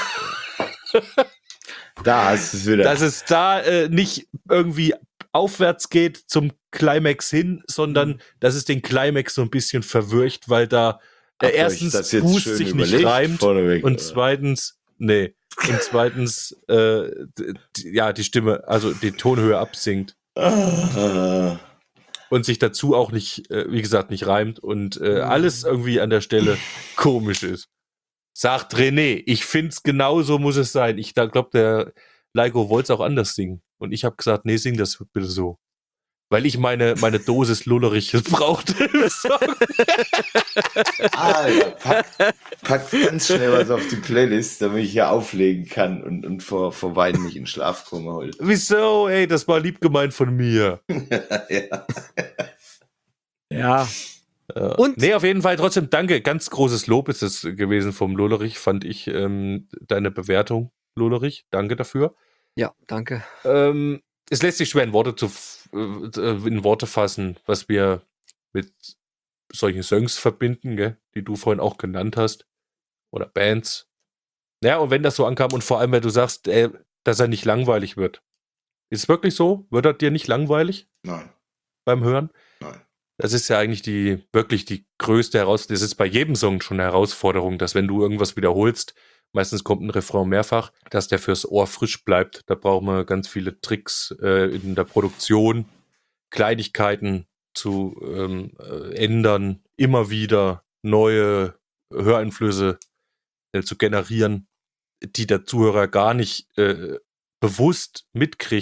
Da ist es wieder. Dass es da äh, nicht irgendwie aufwärts geht zum Climax hin, sondern Mhm. dass es den Climax so ein bisschen verwircht, weil da äh, Habt ihr euch erstens das jetzt Boost schön sich nicht überlegt reimt vorneweg, und oder? zweitens, nee, und zweitens, äh, d- d- ja, die Stimme, also die Tonhöhe absinkt Ah. und sich dazu auch nicht, äh, wie gesagt, nicht reimt und äh, Mhm. alles irgendwie an der Stelle komisch ist. Sagt René, ich find's genau so muss es sein. Ich glaube, der Leiko wollte es auch anders singen. Und ich habe gesagt, nee, sing das bitte so. Weil ich meine, meine Dosis Lulleriches brauchte im Song. Alter, pack, pack ganz schnell was auf die Playlist, damit ich hier auflegen kann und, und vor, vor Weinen nicht in Schlaf komme heute. Wieso? Ey, das war lieb gemeint von mir. Ja. Ja. Ja. Und- Nee, auf jeden Fall trotzdem danke. Ganz großes Lob ist es gewesen vom Lullerich, fand ich, ähm, deine Bewertung, Lullerich. Danke dafür. Ja, danke. Ähm, es lässt sich schwer in Worte zu f- äh, in Worte fassen, was wir mit solchen Songs verbinden, gell, die du vorhin auch genannt hast. Oder Bands. Ja, und wenn das so ankam und vor allem, wenn du sagst, äh, dass er nicht langweilig wird. Ist es wirklich so? Wird er dir nicht langweilig Nein, beim Hören? nein. Das ist ja eigentlich die wirklich die größte Herausforderung. Das ist bei jedem Song schon eine Herausforderung, dass wenn du irgendwas wiederholst, meistens kommt ein Refrain mehrfach, dass der fürs Ohr frisch bleibt. Da brauchen wir ganz viele Tricks äh, in der Produktion, Kleinigkeiten zu ähm, äh, ändern, immer wieder neue Höreinflüsse äh, zu generieren, die der Zuhörer gar nicht äh, bewusst mitkriegt,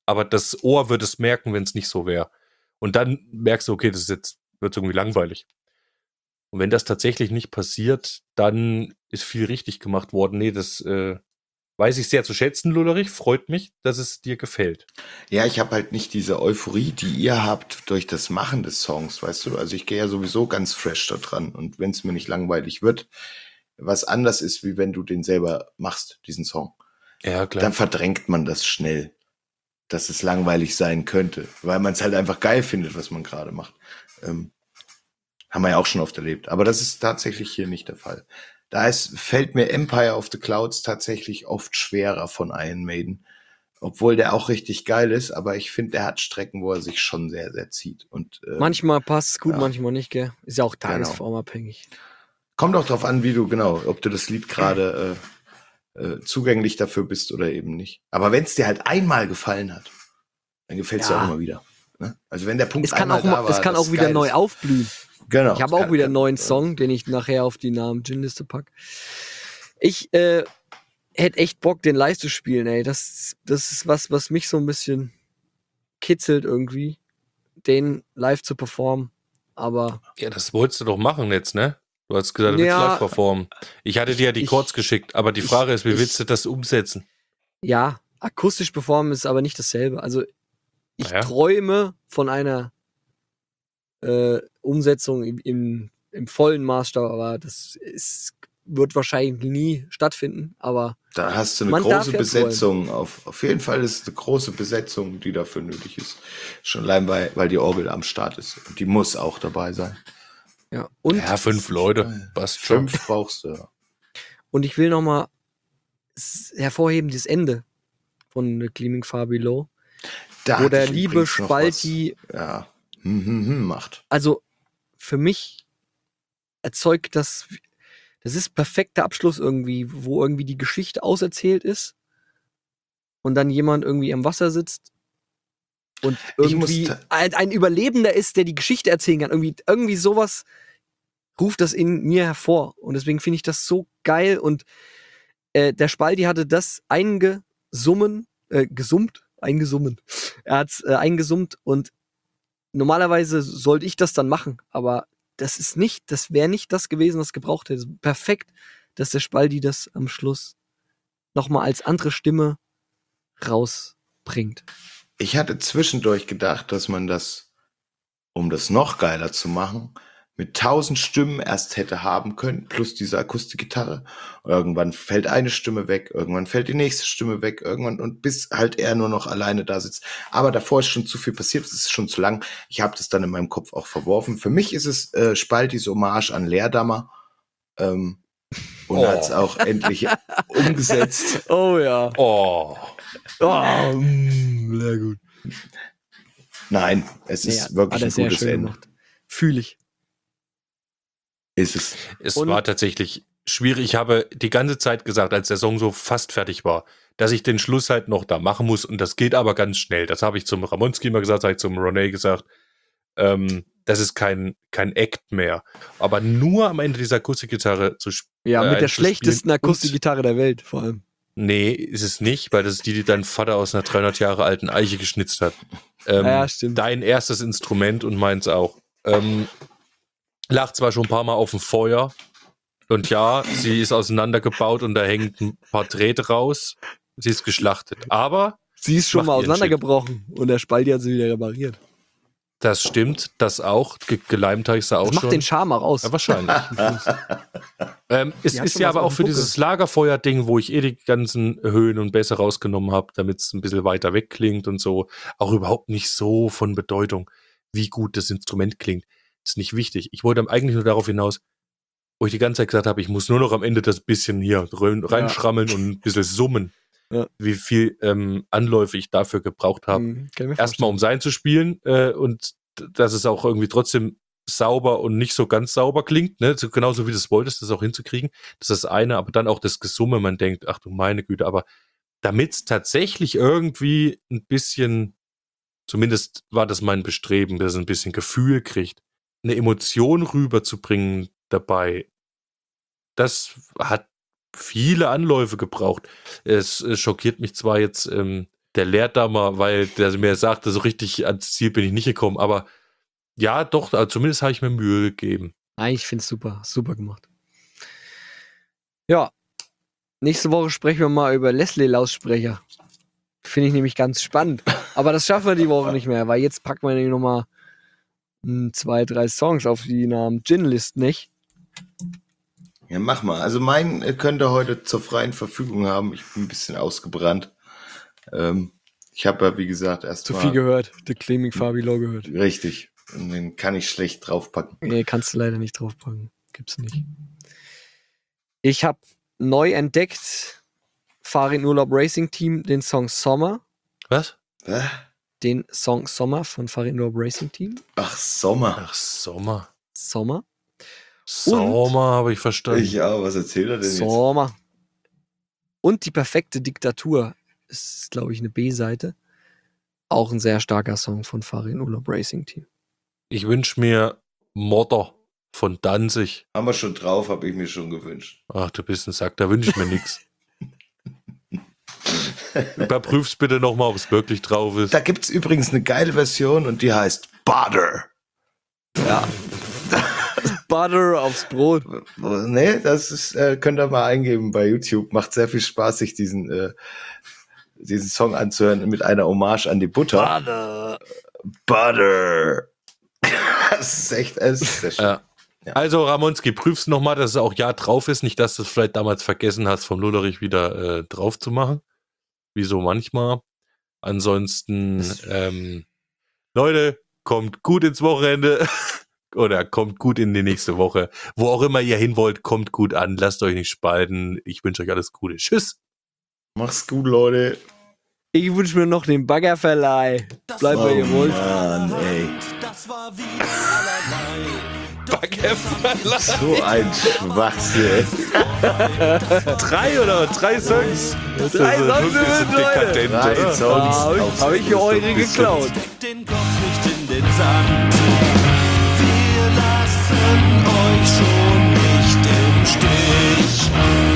aber das Ohr würde es merken, wenn es nicht so wäre. Und dann merkst du, okay, das ist jetzt, wird irgendwie langweilig. Und wenn das tatsächlich nicht passiert, dann ist viel richtig gemacht worden. Nee, das äh, weiß ich sehr zu schätzen, Lullerich. Freut mich, dass es dir gefällt. Ja, ich habe halt nicht diese Euphorie, die ihr habt durch das Machen des Songs, weißt du? Also ich gehe ja sowieso ganz fresh da dran. Und wenn es mir nicht langweilig wird, was anders ist, wie wenn du den selber machst, diesen Song, Ja, klar. dann verdrängt man das schnell, dass es langweilig sein könnte, weil man es halt einfach geil findet, was man gerade macht. Ähm, haben wir ja auch schon oft erlebt. Aber das ist tatsächlich hier nicht der Fall. Da ist, fällt mir Empire of the Clouds tatsächlich oft schwerer von Iron Maiden. Obwohl der auch richtig geil ist, aber ich finde, der hat Strecken, wo er sich schon sehr, sehr zieht. Und ähm, Manchmal passt es gut, ja. manchmal nicht, gell? Ist ja auch Genau. tagesformabhängig. kommt auch drauf an, wie du, genau, ob du das Lied gerade äh, äh, zugänglich dafür bist oder eben nicht. Aber wenn es dir halt einmal gefallen hat, dann gefällt es dir Ja. auch immer wieder. Ne? Also wenn der Punkt Es kann einmal auch, da mal, war, es kann dass auch wieder geil neu ist. aufblühen. Genau. Ich habe es auch kann- wieder einen kann- neuen Song, den ich nachher auf die Namen Gin-Liste pack. Ich äh, hätte echt Bock, den live zu spielen, ey. Das, das ist was, was mich so ein bisschen kitzelt irgendwie, den live zu performen. Aber Ja, das wolltest du doch machen jetzt, ne? Du hast gesagt, du willst Ja, live performen. Ich hatte dir ja die ich- Chords geschickt, aber die ich- Frage ist, wie ich- willst du das umsetzen? ja, akustisch performen ist aber nicht dasselbe. Also ich Ja. träume von einer äh, Umsetzung im, im, im vollen Maßstab, aber das ist, wird wahrscheinlich nie stattfinden. Aber Da hast du eine Man darf große ja Besetzung. Auf, auf jeden Fall ist es eine große Besetzung, die dafür nötig ist. Schon allein, weil, weil die Orgel am Start ist. Und die muss auch dabei sein. ja, und, Ja, fünf Leute. Passt schon. Fünf brauchst du. ja. und ich will nochmal hervorheben, das Ende von The Gleaming Far Below, Da wo hatte der ich liebe übrigens noch Spalti, was. Ja. Hm, hm, hm, macht. also für mich erzeugt das, das ist perfekter Abschluss irgendwie, wo irgendwie die Geschichte auserzählt ist und dann jemand irgendwie am Wasser sitzt und Ich muss irgendwie ta- ein, ein Überlebender ist, der die Geschichte erzählen kann. Irgendwie, irgendwie sowas ruft das in mir hervor. Und deswegen finde ich das so geil. Und äh, der Spalti hatte das eingesummen, äh, gesummt, eingesummen. Er hat es äh, eingesummt und normalerweise sollte ich das dann machen, aber das ist nicht, das wäre nicht das gewesen, was gebraucht hätte. Perfekt, dass der Spalti das am Schluss nochmal als andere Stimme rausbringt. Ich hatte zwischendurch gedacht, dass man das, um das noch geiler zu machen, mit tausend Stimmen erst hätte haben können, plus diese Akustikgitarre. Irgendwann fällt eine Stimme weg, irgendwann fällt die nächste Stimme weg, irgendwann und bis halt er nur noch alleine da sitzt. Aber davor ist schon zu viel passiert, es ist schon zu lang. Ich habe das dann in meinem Kopf auch verworfen. Für mich ist es äh, Spaltis Hommage an Leerdammer. Ähm, und Oh. hat es auch endlich umgesetzt. Oh ja. Oh. Oh, mm, sehr gut. Nein, es ist wirklich ein gutes Ende. Fühle ich. Ist es. Es Und- war tatsächlich schwierig. Ich habe die ganze Zeit gesagt, als der Song so fast fertig war, dass ich den Schluss halt noch da machen muss. Und das geht aber ganz schnell. Das habe ich zum Ramonski immer gesagt, das habe ich zum Ronay gesagt. Ähm, das ist kein, kein Act mehr. Aber nur am Ende dieser Akustikgitarre zu spielen. Ja, äh, mit der einzuspielen schlechtesten und- Akustikgitarre der Welt, vor allem. Nee, ist es nicht, weil das ist die, die dein Vater aus einer dreihundert Jahre alten Eiche geschnitzt hat. Ähm, Ja, stimmt. Dein erstes Instrument und meins auch. Ähm, lag zwar schon ein paar Mal auf dem Feuer. Und ja, sie ist auseinandergebaut und da hängt ein paar Drähte raus. Sie ist geschlachtet. Aber Sie ist schon Macht mal ihren auseinandergebrochen und der Spalti hat sie wieder repariert. das stimmt, das auch. Ge geleimt habe ich sie auch Das macht schon. den Charme auch aus. Ja, wahrscheinlich. ähm, es Die hat ist schon ja was aber auf auch dem für Buckel. dieses Lagerfeuer-Ding, wo ich eh die ganzen Höhen und Bässe rausgenommen habe, damit es ein bisschen weiter weg klingt und so, auch überhaupt nicht so von Bedeutung, wie gut das Instrument klingt. Ist nicht wichtig. Ich wollte eigentlich nur darauf hinaus, wo ich die ganze Zeit gesagt habe, ich muss nur noch am Ende das bisschen hier rein- reinschrammeln und ein bisschen summen, Ja. wie viel ähm, Anläufe ich dafür gebraucht habe. Hm, kann ich mir Erstmal um sein zu spielen äh, und d- dass es auch irgendwie trotzdem sauber und nicht so ganz sauber klingt, ne? So, genauso wie du es wolltest, das auch hinzukriegen. Das ist das eine, aber dann auch das Gesumme, man denkt, ach du meine Güte, aber damit es tatsächlich irgendwie ein bisschen, zumindest war das mein Bestreben, dass es ein bisschen Gefühl kriegt, eine Emotion rüberzubringen dabei, das hat viele Anläufe gebraucht. Es äh, schockiert mich zwar jetzt, ähm, der lehrt da mal, weil der mir sagte, so richtig ans Ziel bin ich nicht gekommen. Aber ja, doch, also zumindest habe ich mir Mühe gegeben. Nein, ich finde es super, super gemacht. Ja, nächste Woche sprechen wir mal über Leslie-Lautsprecher. Finde ich nämlich ganz spannend. Aber das schaffen wir die Woche nicht mehr, weil jetzt packen wir nämlich nochmal zwei, drei Songs auf die Namen Gin-List, nicht? Ja, mach mal. Also mein äh, könnt ihr heute zur freien Verfügung haben. Ich bin ein bisschen ausgebrannt. Ähm, ich habe ja, wie gesagt, erst Zu mal... viel gehört, The Claiming Fabilo gehört. Richtig. Und den kann ich schlecht draufpacken. Nee, kannst du leider nicht draufpacken. Gibt's nicht. Ich habe neu entdeckt, Farin Urlaub Racing Team, den Song Sommer. Was? Äh? Den Song Sommer von Farin Urlaub Racing Team. Ach, Sommer. Ach, Sommer. Sommer. Sommer habe ich verstanden. Ich auch. Was erzählt er denn jetzt? Sommer. Und die perfekte Diktatur ist, glaube ich, eine B-Seite. Auch ein sehr starker Song von Farin Urlaub Racing Team. Ich wünsche mir Modder von Danzig. Haben wir schon drauf, habe ich mir schon gewünscht. Ach, du bist ein Sack, da wünsche ich mir nichts. Überprüf's bitte nochmal, ob es wirklich drauf ist. Da gibt's übrigens eine geile Version und die heißt Butter. Ja. Butter aufs Brot. Nee, das ist, äh, könnt ihr mal eingeben bei YouTube. Macht sehr viel Spaß, sich diesen, äh, diesen Song anzuhören mit einer Hommage an die Butter. Butter. Butter. Das ist echt, es ist sehr schön. Ja. Ja. Also Ramonski, prüf's nochmal, dass es auch ja drauf ist. Nicht, dass du es vielleicht damals vergessen hast, vom Lullerich wieder äh, drauf zu machen. Wie so manchmal. Ansonsten, ähm, Leute, kommt gut ins Wochenende. Oder kommt gut in die nächste Woche. Wo auch immer ihr hin wollt, kommt gut an. Lasst euch nicht spalten. Ich wünsche euch alles Gute. Tschüss. Mach's gut, Leute. Ich wünsche mir noch den Baggerverleih. Bleibt bei ihr wohl. Mann, ey. Das war wieder allerlei. Baggerverleih. So ein Schwachsinn. Drei oder drei Songs. Drei Songs, Leute. dekadent, Drei oder? Songs. Hab ich, hab ich eure geklaut. Steckt den Kopf nicht in den Sand. Wir lassen euch schon nicht im Stich.